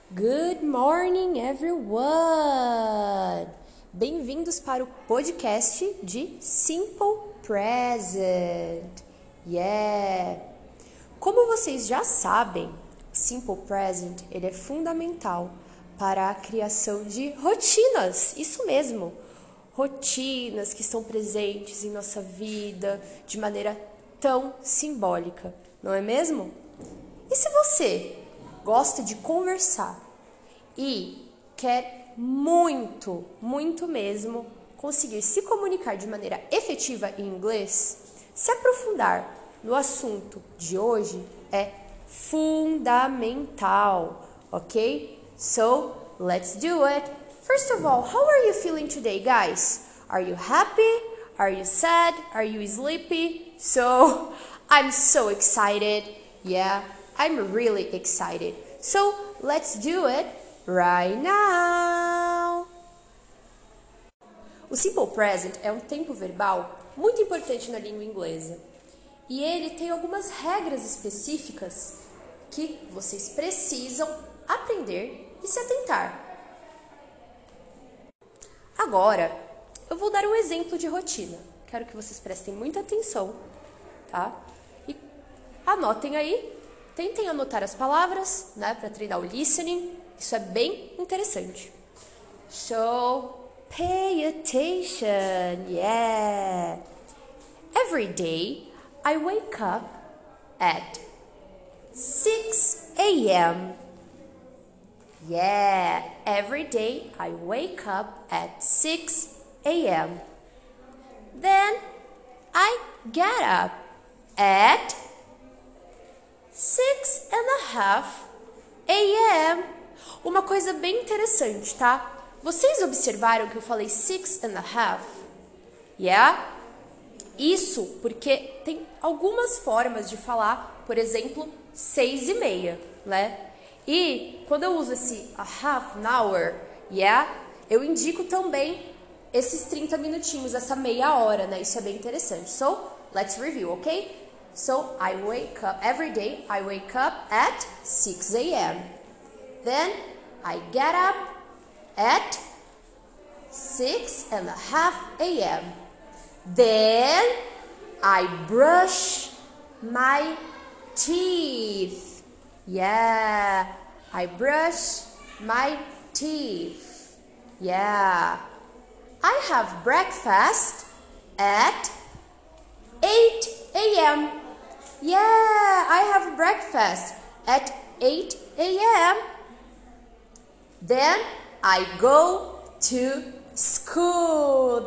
Good morning, everyone! Bem-vindos para o podcast de Simple Present. Yeah! Como vocês já sabem, Simple Present ele é fundamental para a criação de rotinas. Isso mesmo, rotinas que estão presentes em nossa vida de maneira tão simbólica, não é mesmo? E se você gosta de conversar e quer muito mesmo conseguir se comunicar de maneira efetiva em inglês, se aprofundar no assunto de hoje é fundamental, ok? So, let's do it! First of all, how are you feeling today, guys? Are you happy? Are you sad? Are you sleepy? So, I'm so excited. Yeah, I'm really excited. So, let's do it right now. O Simple Present é um tempo verbal muito importante na língua inglesa. E ele tem algumas regras específicas que vocês precisam aprender e se atentar. Agora, eu vou dar um exemplo de rotina. Quero que vocês prestem muita atenção, tá? E anotem aí. Tentem anotar as palavras, né, para treinar o listening. Isso é bem interessante. So, pay attention. Yeah. Every day, I wake up at 6 a.m. Yeah. Every day, I wake up at 6 a.m. Then, I get up at 6:30 a.m. Uma coisa bem interessante, tá? Vocês observaram que eu falei 6:30? Yeah? Isso porque tem algumas formas de falar, por exemplo, 6:30, né? E quando eu uso esse a half an hour, yeah, eu indico também esses 30 minutinhos, essa meia hora, né? Isso é bem interessante. So, let's review, ok? So, I wake up, every day I wake up at 6 a.m. Then, I get up at 6:30 a.m. Then, I brush my teeth. Yeah, I brush my teeth. Yeah. I have breakfast at 8 a.m. Yeah, I have breakfast at 8 a.m. Then I go to school.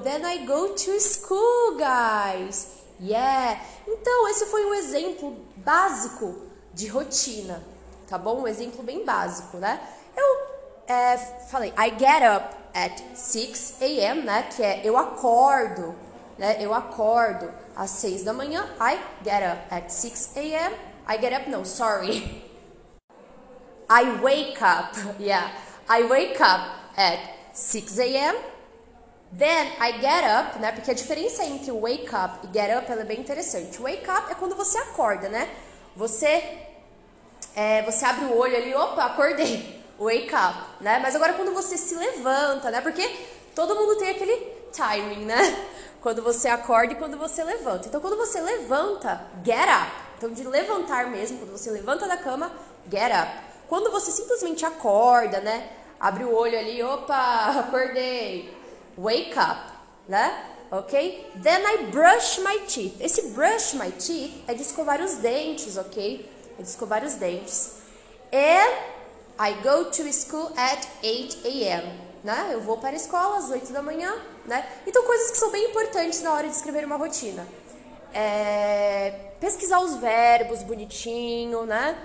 Guys. Yeah. Então, esse foi um exemplo básico de rotina, tá bom? Um exemplo bem básico, né? Eu falei, I get up at 6 a.m., né? Que é eu acordo, né? Eu acordo às 6 da manhã. I get up at 6 a.m. I get up, no, sorry. I wake up, yeah. I wake up at 6 a.m. Then I get up, né? Porque a diferença entre wake up e get up ela é bem interessante. Wake up é quando você acorda, né? Você abre o olho ali, opa, acordei. Wake up, né? Mas agora quando você se levanta, né? Porque todo mundo tem aquele timing, né? Quando você acorda e quando você levanta. Então, quando você levanta, get up. Então, de levantar mesmo, quando você levanta da cama, get up. Quando você simplesmente acorda, né? Abre o olho ali, opa, acordei. Wake up, né? Ok? Then I brush my teeth. Esse brush my teeth é de escovar os dentes, ok? É de escovar os dentes. And I go to school at 8 a.m. Né? Eu vou para a escola às 8 da manhã, né? Então, coisas que são bem importantes na hora de escrever uma rotina. Pesquisar os verbos bonitinho, né?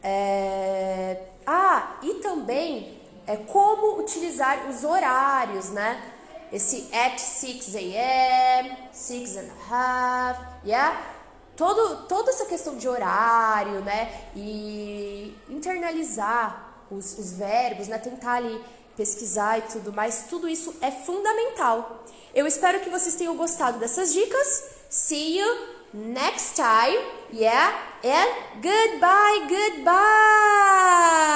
E também como utilizar os horários, né? Esse at 6 a.m., 6:30, yeah? Toda essa questão de horário, né? E internalizar os verbos, né? Tentar ali pesquisar e tudo mais, tudo isso é fundamental. Eu espero que vocês tenham gostado dessas dicas. See you next time. Yeah, and goodbye.